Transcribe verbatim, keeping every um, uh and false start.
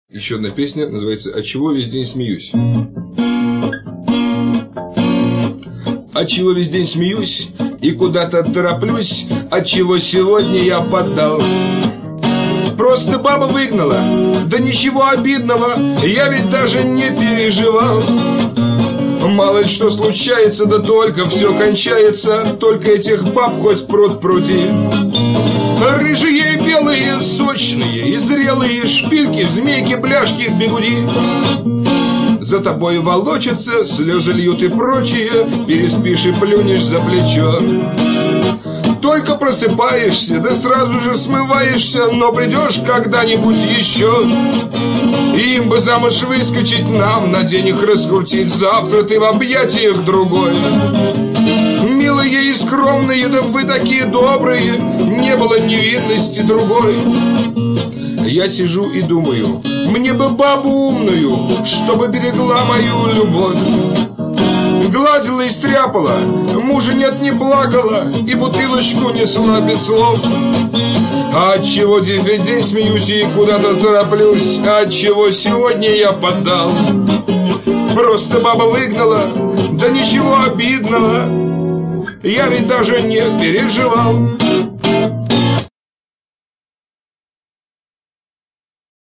Еще одна песня называется «Отчего весь день смеюсь». Отчего весь день смеюсь и куда-то тороплюсь, отчего сегодня я поддал. Просто баба выгнала, да ничего обидного, я ведь даже не переживал. Мало ли что случается, да только все кончается, только этих баб хоть пруд пруди. Рыжие, белые, сочные и зрелые шпильки, змейки, бляшки в бегуди. За тобой волочатся, слезы льют и прочее, переспишь и плюнешь за плечо. Только просыпаешься, да сразу же смываешься, но придешь когда-нибудь еще. Им бы замуж выскочить нам, на день их раскрутить, завтра ты в объятиях другой. Милые и скромные, да вы такие добрые, не было невинности другой. Я сижу и думаю, мне бы бабу умную, чтобы берегла мою любовь. Гладила и стряпала, мужа нет, не плакала, и бутылочку несла без слов. А отчего весь день смеюсь и куда-то тороплюсь, а отчего сегодня я поддал? Просто баба выгнала, да ничего обидного, я ведь даже не переживал.